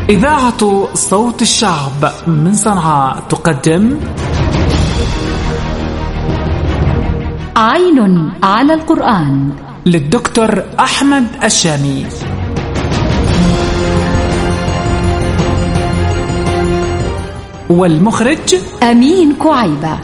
إذاعة صوت الشعب من صنعاء تقدم عين على القرآن للدكتور أحمد الشامي. والمخرج أمين كعيبة.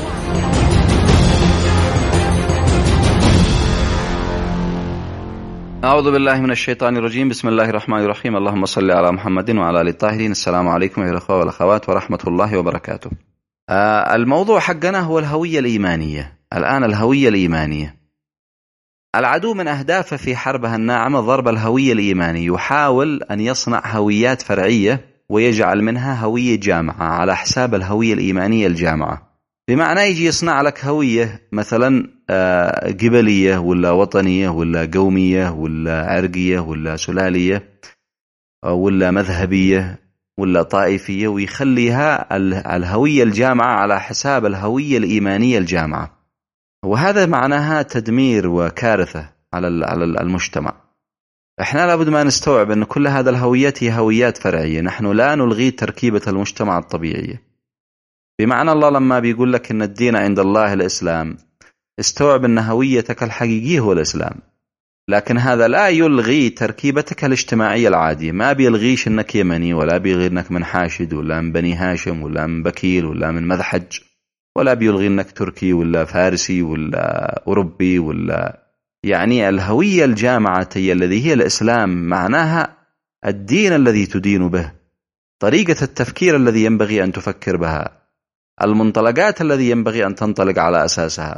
أعوذ بالله من الشيطان الرجيم. بسم الله الرحمن الرحيم. اللهم صل على محمد وعلى آل الطاهرين. السلام عليكم يا الأخوة والأخوات ورحمة الله وبركاته. الموضوع حقنا هو الهوية الإيمانية. الآن الهوية الإيمانية، العدو من أهدافه في حربها الناعمة ضرب الهوية الإيمانية، يحاول أن يصنع هويات فرعية ويجعل منها هوية جامعة على حساب الهوية الإيمانية الجامعة. بمعنى يجي يصنع لك هوية مثلا قبلية ولا وطنية ولا قومية ولا عرقية ولا سلالية ولا مذهبية ولا طائفية، ويخليها الهوية الجامعة على حساب الهوية الإيمانية الجامعة، وهذا معناها تدمير وكارثة على المجتمع. احنا لابد ما نستوعب أن كل هذا الهويات هي هويات فرعية، نحن لا نلغي تركيبة المجتمع الطبيعية. بمعنى الله لما بيقول لك أن الدين عند الله الإسلام، استوعب أن هويتك الحقيقية هو الإسلام، لكن هذا لا يلغي تركيبتك الاجتماعية العادية. ما بيلغيش أنك يمني، ولا بيلغي أنك من حاشد ولا من بني هاشم ولا من بكيل ولا من مذحج، ولا بيلغي أنك تركي ولا فارسي ولا أوروبي ولا، يعني الهوية الجامعة الذي هي الإسلام معناها الدين الذي تدين به، طريقة التفكير الذي ينبغي أن تفكر بها، المنطلقات الذي ينبغي أن تنطلق على أساسها،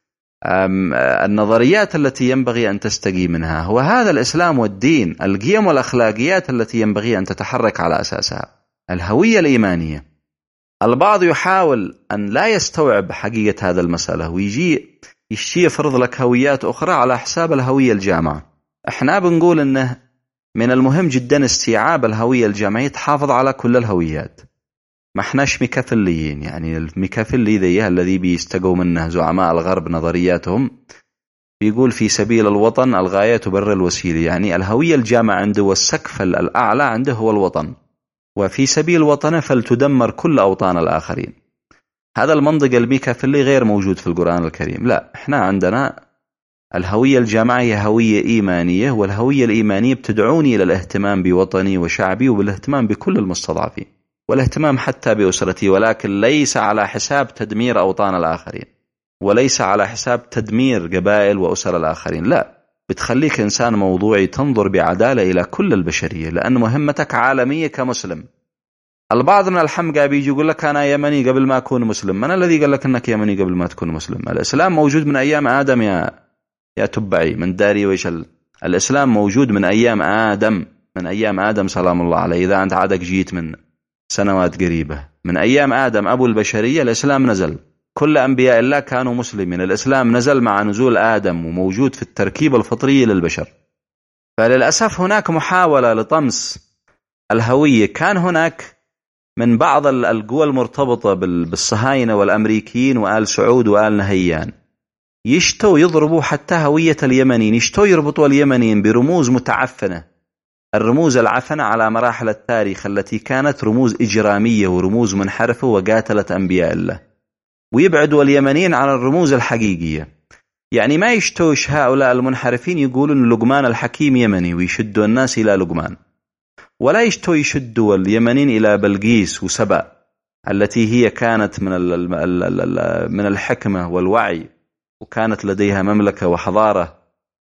النظريات التي ينبغي أن تستقي منها. هو هذا الإسلام والدين، القيم والأخلاقيات التي ينبغي أن تتحرك على أساسها، الهوية الإيمانية. البعض يحاول أن لا يستوعب حقيقة هذا المسألة، ويجي يفرض لك هويات أخرى على حساب الهوية الجامعة. احنا بنقول أنه من المهم جدا استيعاب الهوية الجامعية تحافظ على كل الهويات. ما احناش ميكافيليين، يعني الميكافيلي ذي الذي بيستقوا منه زعماء الغرب نظرياتهم، بيقول في سبيل الوطن الغاية تبرر الوسيلة، يعني الهوية الجامعة عنده والسقف الأعلى عنده هو الوطن، وفي سبيل وطنه فلتدمر كل أوطان الآخرين. هذا المنطق الميكافيلي غير موجود في القرآن الكريم. لا، احنا عندنا الهوية الجامعية هوية إيمانية، والهوية الإيمانية بتدعوني إلى الاهتمام بوطني وشعبي وبالاهتمام بكل المستضعفين والاهتمام حتى بأسرتي، ولكن ليس على حساب تدمير أوطان الآخرين، وليس على حساب تدمير قبائل وأسر الآخرين. لا، بتخليك إنسان موضوعي تنظر بعدالة إلى كل البشرية، لأن مهمتك عالمية كمسلم. البعض من الحمقى بيجي يقول لك أنا يمني قبل ما أكون مسلم. من الذي قال لك أنك يمني قبل ما تكون مسلم؟ الإسلام موجود من أيام آدم يا تبعي من داري ويش الإسلام موجود من أيام آدم، من أيام آدم سلام الله عليه. إذا أنت عادك جيت من سنوات قريبة، من أيام آدم أبو البشرية الإسلام نزل، كل أنبياء الله كانوا مسلمين. الإسلام نزل مع نزول آدم وموجود في التركيبة الفطرية للبشر. فللأسف هناك محاولة لطمس الهوية. كان هناك من بعض القوى المرتبطة بالصهاينة والأمريكيين وآل سعود وآل نهيان يشتوا يضربوا حتى هوية اليمنيين، يشتوا يربطوا اليمنيين برموز متعفنة، الرموز العفنة على مراحل التاريخ التي كانت رموز إجرامية ورموز منحرفة وقاتلت أنبياء الله، ويبعدوا اليمنيين عن الرموز الحقيقية. يعني ما يشتوش هؤلاء المنحرفين يقولون لقمان الحكيم يمني ويشدوا الناس إلى لقمان، ولا يشدوا اليمنيين إلى بلقيس وسبأ التي هي كانت من الحكمة والوعي، وكانت لديها مملكة وحضارة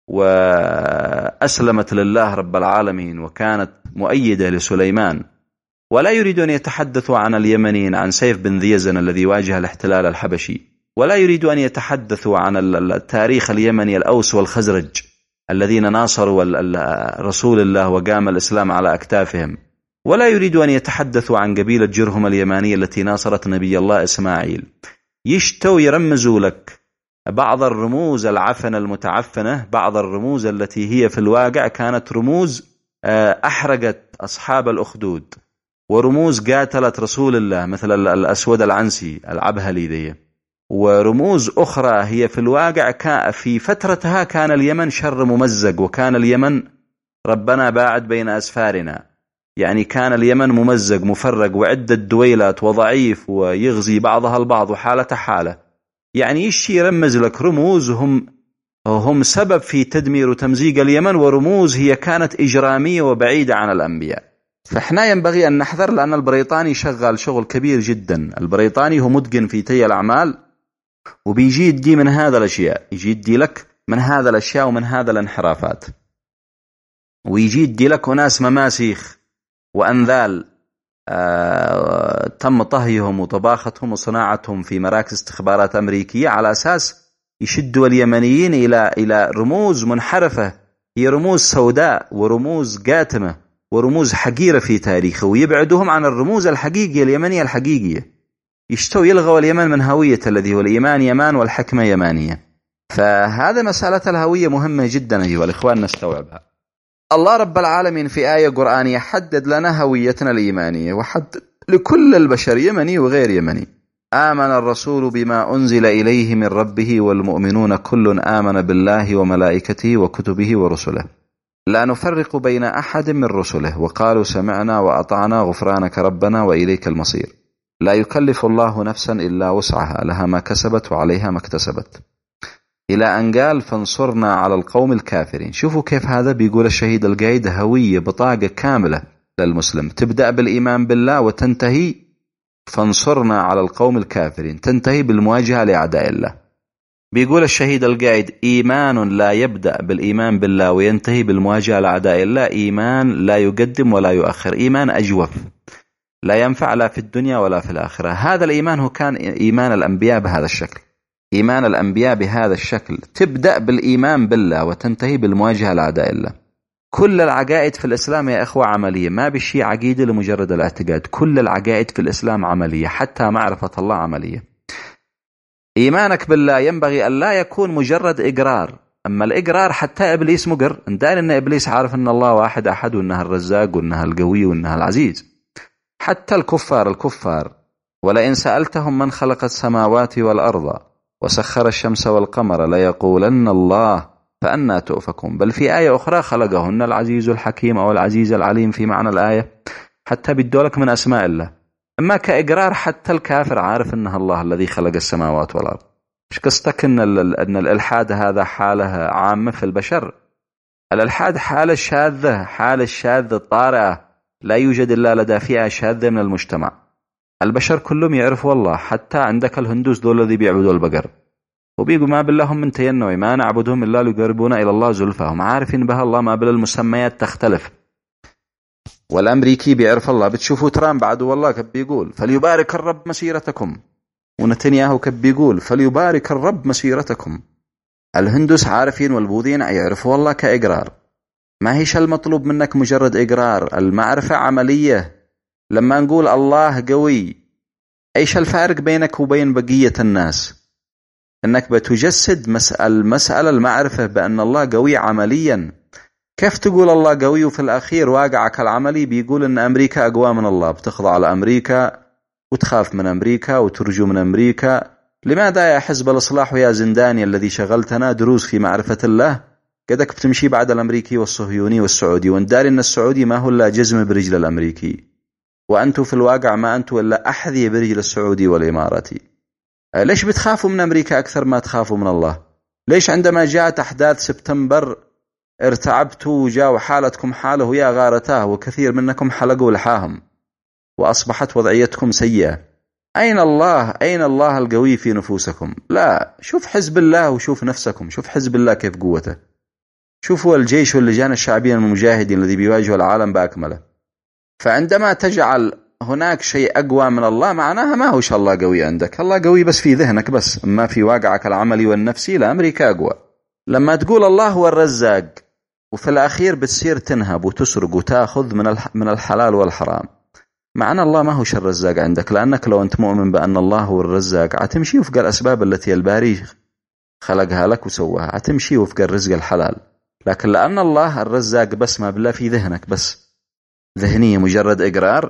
وأسلمت لله رب العالمين وكانت مؤيدة لسليمان. ولا يريد أن يتحدثوا عن اليمنيين، عن سيف بن ذي يزن الذي واجه الاحتلال الحبشي، ولا يريد أن يتحدثوا عن التاريخ اليمني الأوس والخزرج الذين ناصروا رسول الله وقام الإسلام على أكتافهم، ولا يريد أن يتحدثوا عن قبيلة جرهم اليمانية التي ناصرت نبي الله إسماعيل. يشتوا يرمزوا لك بعض الرموز العفنة المتعفنة، بعض الرموز التي هي في الواقع كانت رموز أحرقت أصحاب الأخدود، ورموز قاتلت رسول الله مثل الأسود العنسي العبهلي ذي، ورموز أخرى هي في الواقع في فترتها كان اليمن شر ممزق، وكان اليمن ربنا باعد بين أسفارنا، يعني كان اليمن ممزق مفرق وعدة دويلات وضعيف ويغزي بعضها البعض وحالة حالة. يعني يشي يرمز لك رموز هم سبب في تدمير وتمزيق اليمن، ورموز هي كانت إجرامية وبعيدة عن الأنبياء. فإحنا ينبغي أن نحذر، لأن البريطاني شغال شغل كبير جدا. البريطاني هو متقن في تي الأعمال، وبيجي يدي من هذا الأشياء، يجي يدي لك من هذا الأشياء ومن هذا الانحرافات، ويجي يدي لك أناس مماسيخ وأنذال تم طهيهم وطباختهم وصناعتهم في مراكز استخبارات أمريكية على أساس يشدوا اليمنيين إلى رموز منحرفة، هي رموز سوداء ورموز قاتمة ورموز حقيرة في تاريخه، ويبعدهم عن الرموز الحقيقية اليمنية الحقيقية. يشتوا يلغوا اليمن من هوية الذي هو الإيمان يمان والحكمة يمانية. فهذا مسألة الهوية مهمة جدا أيها الإخوان نستوعبها. الله رب العالمين في آية قرآنية حدد لنا هويتنا الإيمانية، وحدد لكل البشر يمني وغير يمني. آمن الرسول بما أنزل إليه من ربه والمؤمنون كل آمن بالله وملائكته وكتبه ورسله لا نفرق بين أحد من رسله وقالوا سمعنا وأطعنا غفرانك ربنا وإليك المصير لا يكلف الله نفسا إلا وسعها لها ما كسبت وعليها ما اكتسبت، إلى أن قال فانصرنا على القوم الكافرين. شوفوا كيف هذا بيقول الشهيد القايد هوية بطاقة كاملة للمسلم، تبدأ بالإيمان بالله وتنتهي فانصرنا على القوم الكافرين، تنتهي بالمواجهة لأعداء الله. بيقول الشهيد القايد إيمان لا يبدأ بالإيمان بالله وينتهي بالمواجهة لأعداء الله إيمان لا يقدم ولا يؤخر، إيمان أجوف لا ينفع لا في الدنيا ولا في الآخرة. هذا الإيمان هو كان إيمان الأنبياء بهذا الشكل، إيمان الأنبياء بهذا الشكل، تبدأ بالإيمان بالله وتنتهي بالمواجهة لأعداء الله. كل العقائد في الإسلام يا إخوة عملية، ما بشي عقيدة لمجرد الاعتقاد، كل العقائد في الإسلام عملية، حتى معرفة الله عملية. إيمانك بالله ينبغي أن لا يكون مجرد إقرار، أما الإقرار حتى إبليس مقر، دائما أن إبليس عارف أن الله واحد أحد وأنه الرزاق وأنه القوي وأنه العزيز. حتى الكفار ولئن سألتهم من خلق السماوات والأرض وسخر الشمس والقمر ليقولن الله فأنا تؤفكون. بل في آية أخرى خلقهن العزيز الحكيم أو العزيز العليم في معنى الآية، حتى بدولك من أسماء الله. أما كإقرار حتى الكافر عارف أنه الله الذي خلق السماوات والأرض. مش قصتك أن الإلحاد هذا حالة عامة في البشر؟ الإلحاد حالة شاذة، حالة شاذة طارئة لا يوجد إلا لدى فئة شاذة من المجتمع. البشر كلهم يعرفوا الله، حتى عندك الهندوس دول الذي بيعبدوا البقر وبيقوا ما باللهم من تينوي ما نعبدهم إلا ليقربونا إلى الله زلفى، هم عارفين بها الله، ما بل المسميات تختلف. والأمريكي بيعرف الله، بتشوفوا ترامب بعد والله كب بيقول فليبارك الرب مسيرتكم، ونتنياهو كب بيقول فليبارك الرب مسيرتكم. الهندوس عارفين والبوذيين يعرفوا الله كإقرار. ما هيش المطلوب منك مجرد إقرار، المعرفة عملية. لما نقول الله قوي، ايش الفارق بينك وبين بقية الناس؟ انك بتجسد مسألة المعرفة بأن الله قوي عمليا. كيف تقول الله قوي وفي الأخير واقعك العملي بيقول أن أمريكا أقوى من الله، بتخضع لأمريكا وتخاف من أمريكا وترجو من أمريكا؟ لماذا يا حزب الإصلاح ويا زنداني الذي شغلتنا دروس في معرفة الله قدك بتمشي بعد الأمريكي والصهيوني والسعودي، ونداري أن السعودي ما هو إلا جزم برجل الأمريكي، وأنتوا في الواقع ما أنتوا إلا أحذية برجل السعودي والإماراتي. ليش بتخافوا من أمريكا أكثر ما تخافوا من الله؟ ليش عندما جاءت أحداث سبتمبر ارتعبتوا وجاءوا حالتكم حاله ويا غارتاه وكثير منكم حلقوا لحاهم وأصبحت وضعيتكم سيئة؟ أين الله؟ أين الله القوي في نفوسكم؟ لا، شوف حزب الله وشوف نفسكم، شوف حزب الله كيف قوته، شوفوا الجيش واللجان الشعبية المجاهدين الذي بيواجه العالم بأكمله. فعندما تجعل هناك شيء أقوى من الله معناها ما هو شاء الله قوي عندك، الله قوي بس في ذهنك بس، أما في واقعك العملي والنفسي لا، أمريكا أقوى. لما تقول الله هو الرزاق وفي الأخير بتصير تنهب وتسرق وتأخذ من الحلال والحرام، معنى الله ما هو شر الرزاق عندك، لأنك لو أنت مؤمن بأن الله هو الرزاق هتمشي وفق الأسباب التي الباري خلقها لك وسواها، هتمشي وفق الرزق الحلال. لكن لأن الله الرزاق بس ما بالله في ذهنك بس، ذهنية مجرد إقرار،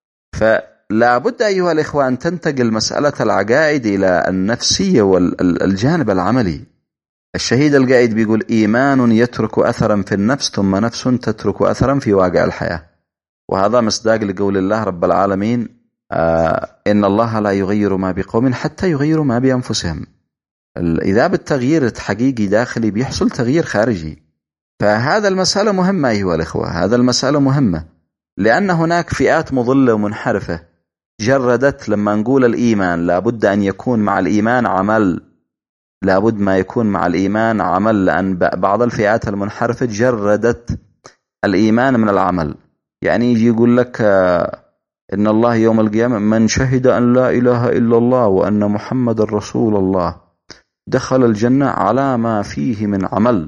فلا بد أيها الإخوان تنتقل مسألة العقائد إلى النفسية والجانب العملي. الشهيد القائد بيقول إيمان يترك أثرا في النفس ثم نفس تترك أثرا في واقع الحياة. وهذا مصداق لقول الله رب العالمين إن الله لا يغير ما بقوم حتى يغيروا ما بأنفسهم. إذا بالتغيير حقيقي داخلي بيحصل تغيير خارجي. فهذا المسألة مهمة أيها الإخوة، هذا المسألة مهمة، لأن هناك فئات مضلة ومنحرفة جردت لما نقول الإيمان لابد أن يكون مع الإيمان عمل، لابد ما يكون مع الإيمان عمل، لأن بعض الفئات المنحرفة جردت الإيمان من العمل. يعني يجي يقول لك إن الله يوم القيامة من شهد أن لا إله إلا الله وأن محمد رسول الله دخل الجنة على ما فيه من عمل.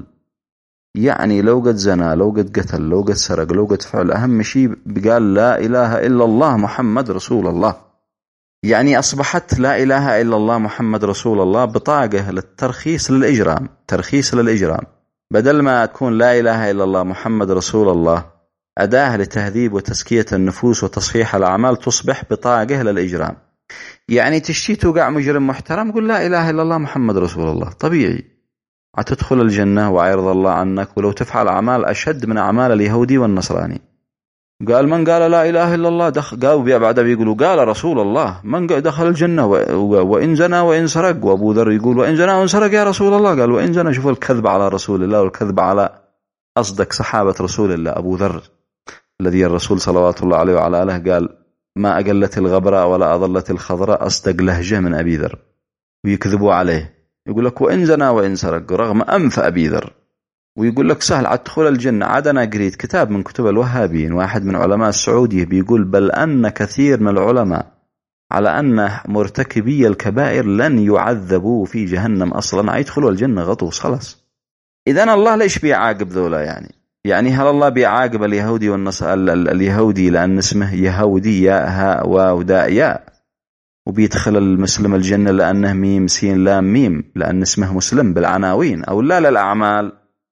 يعني لو قد زنا، لو قد قتل، لو قد سرق، لو قد فعل، أهم شيء بقال لا إله إلا الله محمد رسول الله. يعني أصبحت لا إله إلا الله محمد رسول الله بطاقة للترخيص للإجرام، ترخيص للإجرام. بدل ما تكون لا إله إلا الله محمد رسول الله أداة لتهذيب وتزكية النفوس وتصحيح الأعمال، تصبح بطاقة للإجرام. يعني تشتي توقع مجرم محترم قل لا إله إلا الله محمد رسول الله، طبيعي هتدخل الجنة ويرضى الله عنك، ولو تفعل أعمال أشد من أعمال اليهودي والنصراني. قال من قال لا إله إلا الله قالوا بعد بيقولوا قال رسول الله من دخل الجنة وإن زنا وإن سرق. وأبو ذر يقول وإن زنا وإن سرق يا رسول الله، قال وإن زنا. شوفوا الكذب على رسول الله والكذب على أصدق صحابة رسول الله. أبو ذر الذي الرسول صلوات الله عليه وعلى آله قال ما أقلت الغبراء ولا أضلت الخضراء أصدق لهجة من أبي ذر، ويكذبوا عليه. يقول لك وإن زنا وإن سرق رغم أنف أبي ذر، ويقول لك سهل أدخل الجنة. عاد أنا قريت كتاب من كتب الوهابيين، واحد من علماء السعودية بيقول بل أن كثير من العلماء على أن مرتكبي الكبائر لن يعذبوا في جهنم أصلا، يدخلوا الجنة غطوس خلاص. إذن الله ليش بيعاقب ذولا؟ يعني هل الله بيعاقب اليهودي اليهودي لأن اسمه يهودي ياء هاء واو داء ياء، وبيدخل المسلم الجنة لأنه ميم سين لام ميم لأن اسمه مسلم بالعناوين، أو لا للأعمال؟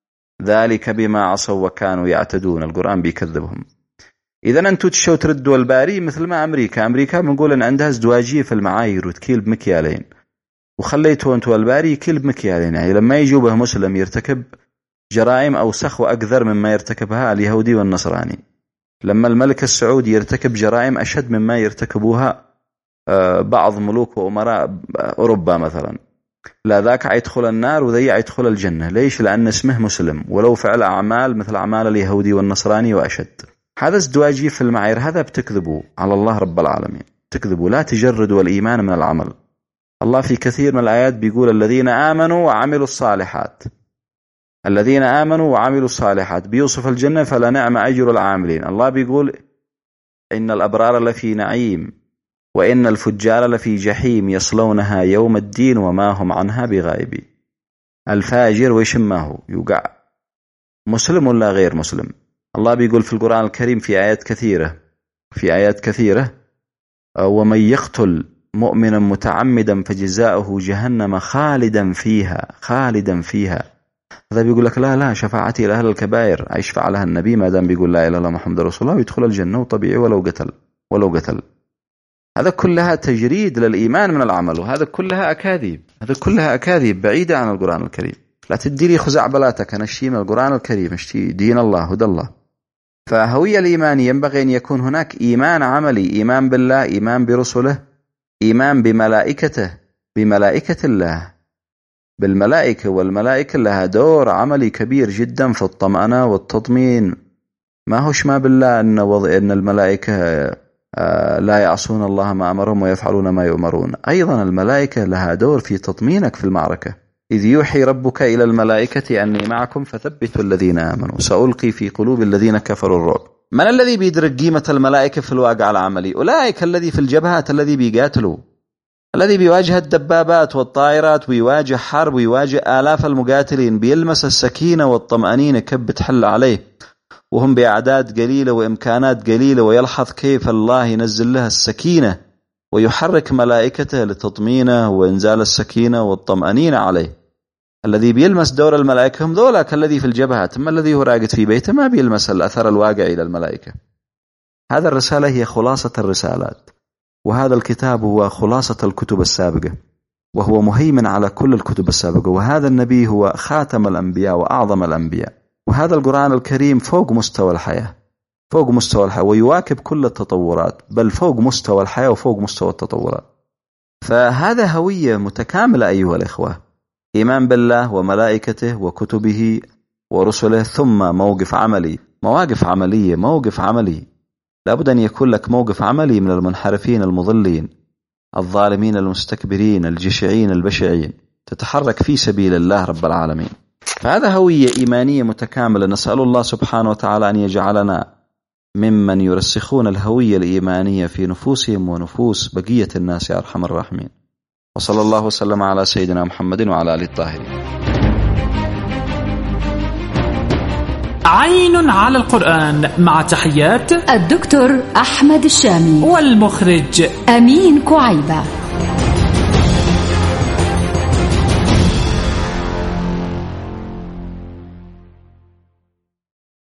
ذلك بما عصوا وكانوا يعتدون. القرآن بيكذبهم. إذا أنتوا تشوا تردوا الباري مثل ما أمريكا بنقول أن عندها ازدواجية في المعايير وتكيل بمكيالين، وخليتوا أنتوا الباري يكيل بمكيالين. يعني لما يجوا به مسلم يرتكب جرائم أوسخ وأكثر مما يرتكبها اليهودي والنصراني، لما الملك السعودي يرتكب جرائم أشد مما يرتكبوها بعض ملوك وأمراء أوروبا مثلا، لا ذاك يدخل النار وذي يدخل الجنة. ليش؟ لأن اسمه مسلم ولو فعل أعمال مثل أعمال اليهودي والنصراني وأشد. هذا ازدواجي في المعايير، هذا بتكذبوا على الله رب العالمين، تكذبوا. لا تجردوا الإيمان من العمل. الله في كثير من الآيات بيقول الذين آمنوا وعملوا الصالحات، الذين آمنوا وعملوا الصالحات، بيوصف الجنة فلا نعم أجر العاملين. الله بيقول إن الأبرار لفي نعيم وإن الفجار لفي جحيم يصلونها يوم الدين وما هم عنها بغائبين. الفاجر ويش ما هو يوقع مسلم ولا غير مسلم. الله بيقول في القرآن الكريم في آيات كثيرة ومن يقتل مؤمنا متعمدا فجزاؤه جهنم خالدا فيها. هذا بيقول لك لا شفاعتي لأهل الكبائر يشفع لها النبي ما دام بيقول لا إله إلا الله محمد رسول الله ويدخل الجنة وطبيعي ولو قتل. هذا كلها تجريد للإيمان من العمل، وهذا كلها أكاذيب بعيدة عن القرآن الكريم. لا تدي لي خزعبلاتك، أنا اشتي من القرآن الكريم، اشتي دين الله هدى الله. فهوية الإيمان ينبغي أن يكون هناك إيمان عملي، إيمان بالله، إيمان برسله، إيمان بملائكة الله، بالملائكة، والملائكة لها دور عملي كبير جدا في الطمأنة والتطمين. ما هوش ما بالله أن الملائكة لا يعصون الله ما أمرهم ويفعلون ما يؤمرون. أيضا الملائكة لها دور في تطمينك في المعركة. إذ يوحي ربك إلى الملائكة أني معكم فثبتوا الذين آمنوا سألقي في قلوب الذين كفروا الرعب. من الذي بيدرك قيمة الملائكة في الواقع العملي؟ أولئك الذي في الجبهات، الذي بيقاتلوا، الذي بيواجه الدبابات والطائرات ويواجه حرب ويواجه آلاف المقاتلين، بيلمس السكينة والطمأنينة كيف بتحل عليه وهم بأعداد قليلة وإمكانات قليلة، ويلحظ كيف الله ينزل لها السكينة ويحرك ملائكته لتطمينه وإنزال السكينة والطمأنينة عليه. الذي بيلمس دور الملائكة هم ذولاك الذي في الجبهات، أما الذي هو راقد في بيته ما بيلمس الأثر الواقع إلى الملائكة. هذا الرسالة هي خلاصة الرسالات، وهذا الكتاب هو خلاصة الكتب السابقة، وهو مهيمن على كل الكتب السابقة، وهذا النبي هو خاتم الأنبياء وأعظم الأنبياء، وهذا القرآن الكريم فوق مستوى الحياة، فوق مستوى الحياة ويواكب كل التطورات، بل فوق مستوى الحياة وفوق مستوى التطورات. فهذا هوية متكاملة أيها الإخوة، إيمان بالله وملائكته وكتبه ورسله، ثم موقف عملي، مواقف عملية، موقف عملي. لابد أن يكون لك موقف عملي من المنحرفين المضلين الظالمين المستكبرين الجشعين البشعين، تتحرك في سبيل الله رب العالمين. فهذا هوية إيمانية متكاملة، نسأل الله سبحانه وتعالى أن يجعلنا ممن يرسخون الهوية الإيمانية في نفوسهم ونفوس بقية الناس يا أرحم الراحمين. وصلى الله وسلم على سيدنا محمد وعلى آله الطاهرين. عين على القرآن، مع تحيات الدكتور أحمد الشامي والمخرج أمين كعيبة.